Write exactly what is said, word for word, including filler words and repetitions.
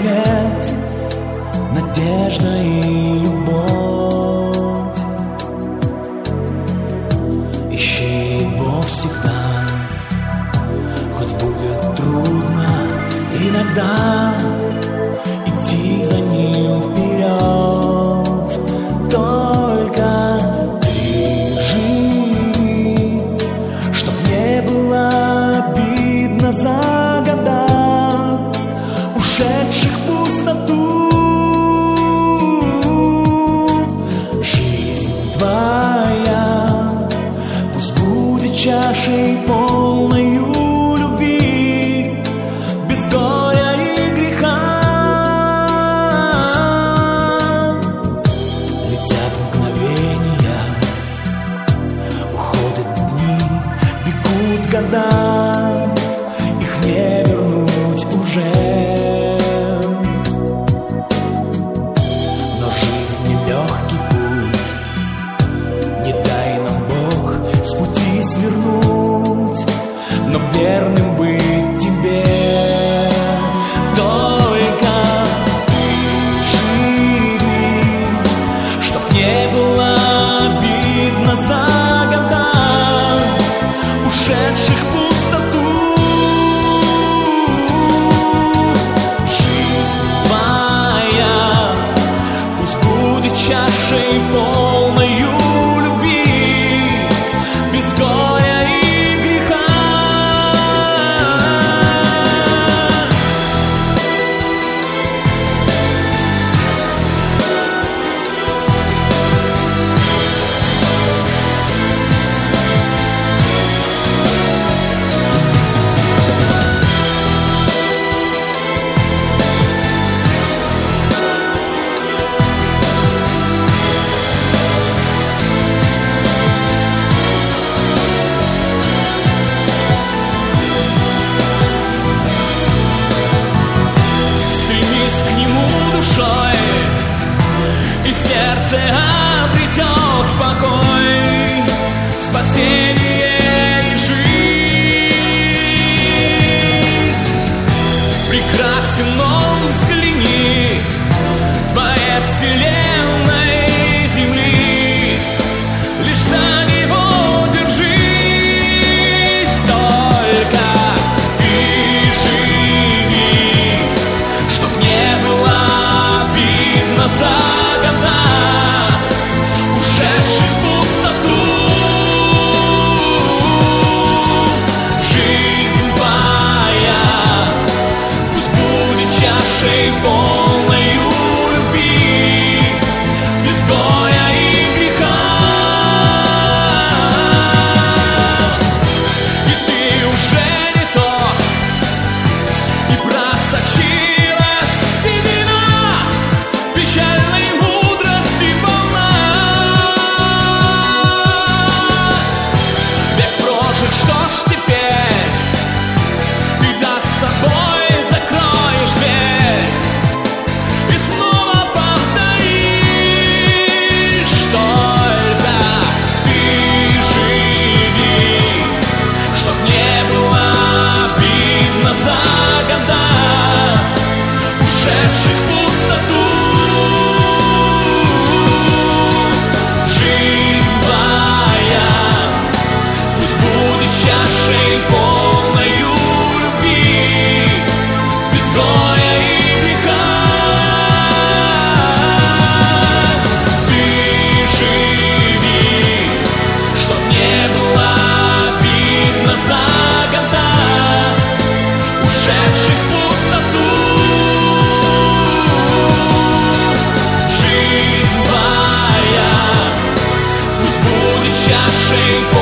ответ, надежда и любовь. Ищи его всегда, хоть будет трудно иногда идти за ним вперед. Только ты живи, чтоб не было обидно за года, ушедших в пустоту. Жизнь твоя пусть будет чашей полною любви, без горя и греха. Летят мгновения, уходят дни, бегут года, их не вернуть уже. Но жизнь нелегкий путь, не дай нам Бог с пути свернуть, но верным быть тебе. Только ты живи, чтоб не было обидно за года, ушедших в пустоту. Жизнь твоя пусть будет чашей полною любви, без горя и греха. Стремись к нему душой, и сердце обретет покой, спасение и жизнь. Прекрасен он, взгляни, твоей вселенной земли, лишь за него держись. Только ты живи, чтоб не было обидно за года, ушедших в пустоту. Жизнь твоя пусть будет чашей полною любви, без горя и греха. И ты уже не тот, и просочилась седина печальной мудрости полна. Век прожит, что ж теперь? Ты за собой закроешь дверь и снова повторишь. Только ты живи, чтоб не было обидно за года, ушедших в пустоту. Жизнь твоя пусть будет чашей полною любви, без горя и греха. Ты живи, чтоб не было обидно за года, ушедших в пустоту. Жизнь твоя пусть будет чашей